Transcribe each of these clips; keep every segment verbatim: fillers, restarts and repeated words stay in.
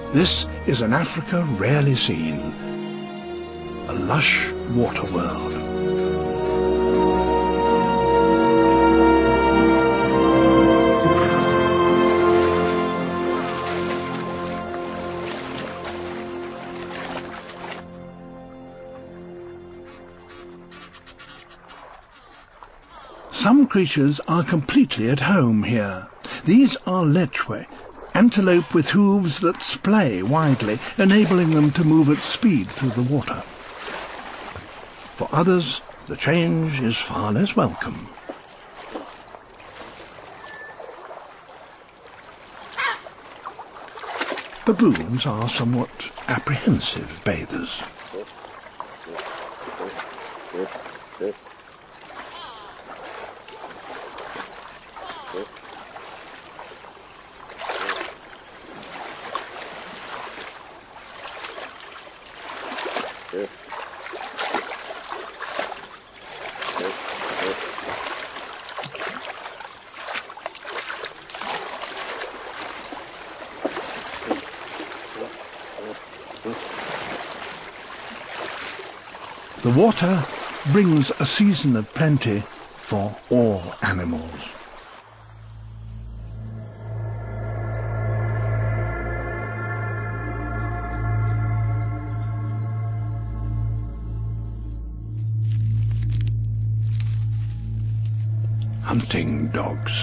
This is an Africa rarely seen, a lush water world. Some creatures are completely at home here. These are lechwe, antelope with hooves that splay widely, enabling them to move at speed through the water. For others, the change is far less welcome. Baboons are somewhat apprehensive bathers. The water brings a season of plenty for all animals. Hunting dogs.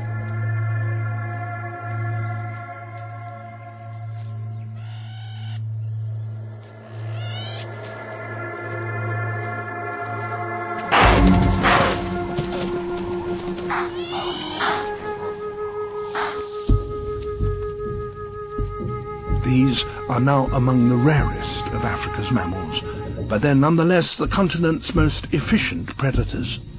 These are now among the rarest of Africa's mammals, but they're nonetheless the continent's most efficient predators.